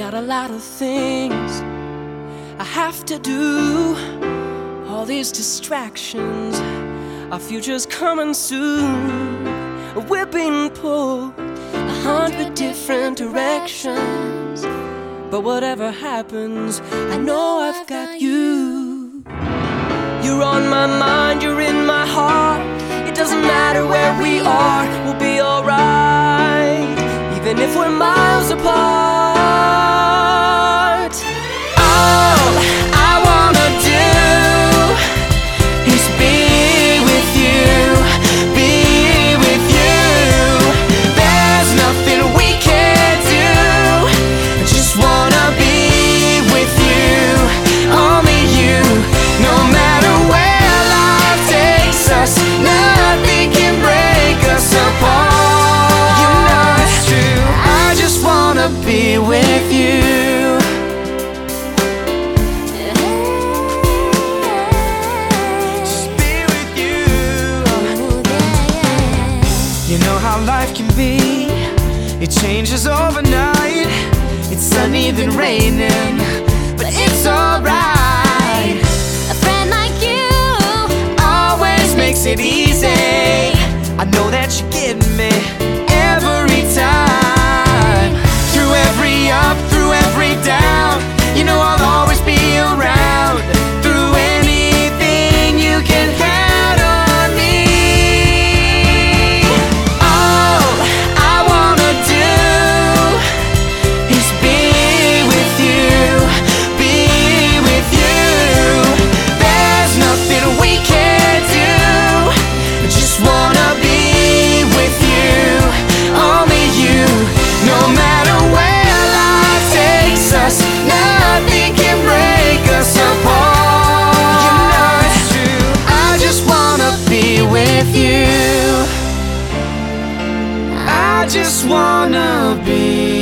Got a lot of things I have to do, all these distractions. Our future's coming soon. We're being pulled 100 different directions, but whatever happens, I know I've got you. You're on my mind, you're in my heart. It doesn't matter where we are, we'll be alright, even if we're miles apart. All I wanna do is be with you, be with you. There's nothing we can't do. I just wanna be with you, only you. No matter where life takes us, nothing can break us apart. You know it's true, I just wanna be with you. You know how life can be, it changes overnight. It's sunny then raining, but it's alright. A friend like you Always makes it easy. I know that you get me every time. Through every up, through every down, you know I'll always be around. Through anything, you can count on me. All I wanna do is be with you, be with you. There's nothing we can't do. I just wanna be with you, only you. No matter where life takes us, nothing can break us apart. You know it's true, I just wanna be with you. I just wanna be